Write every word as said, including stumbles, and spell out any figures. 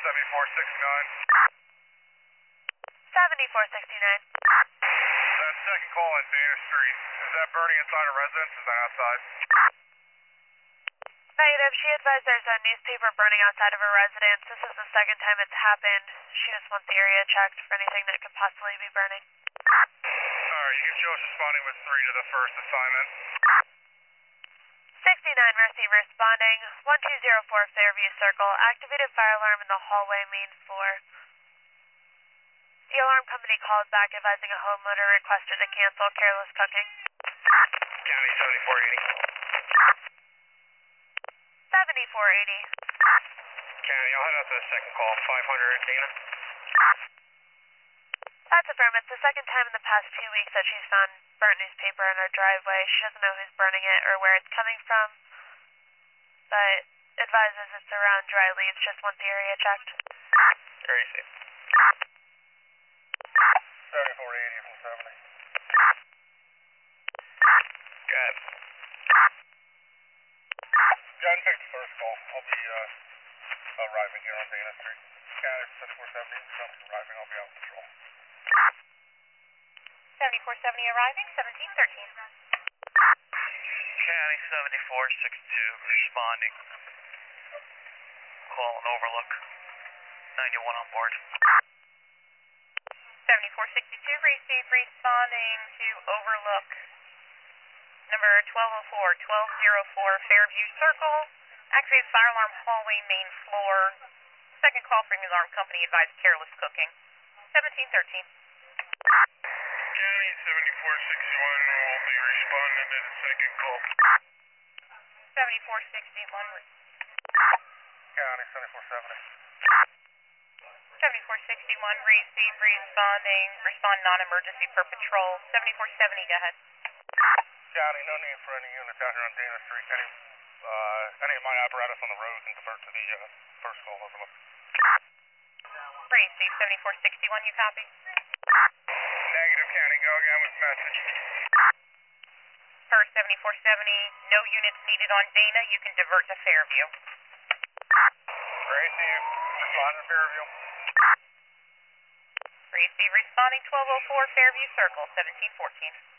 seventy-four sixty-nine. seventy-four sixty-nine. That second call on Dana Street, is that burning inside a residence or is that outside? Negative. She advised there's a newspaper burning outside of her residence. This is the second time it's happened. She just wants the area checked for anything that could possibly be burning. Alright, you show us responding with three to the first assignment. sixty-nine receive responding. one two zero four Fairview Circle. Activated fire alarm in the hallway main floor. The alarm company called back advising a homeowner requested to cancel careless cooking. County seventy-four eighty. seventy-four eighty. County, I'll head out to the second call, five hundred Dana. That's affirmed. It's the second time in the past two weeks that she's found burnt newspaper in her driveway. She doesn't know who's burning it or where it's coming from, but advises it's around dry leaves, just wants the area checked. Very safe. seventy-four eighty from seventy. Go ahead. Yeah, I can take the first call. I'll be uh, arriving here on Dana Street. County seventy-four seventy, somebody's arriving, I'll be out of patrol. seventy-four seventy arriving, seventeen thirteen. County seventy-four sixty-two responding. Call an overlook. ninety-one on board. seventy-four sixty-two receive responding to overlook. Number twelve oh four, twelve oh four Fairview Circle. Activate fire alarm hallway main floor. Second call from the alarm company advised careless cooking. seventeen thirteen. County seventy-four sixty-one will be responding to the second call. seventy-four sixty-one. County seventy-four seventy. seventy-four sixty-one receive responding. Respond non-emergency per patrol. seventy-four seventy, go ahead. County, no need for any units out here on Dana Street. Any, uh, any of my apparatus on the road can divert to the uh, first call overlook. Receive seventy-four sixty-one, you copy? Negative, County. Go again with message. First seventy-four seventy, no units needed on Dana. You can divert to Fairview. Receive. Respond to Fairview. Receive responding twelve oh four Fairview Circle, seventeen fourteen.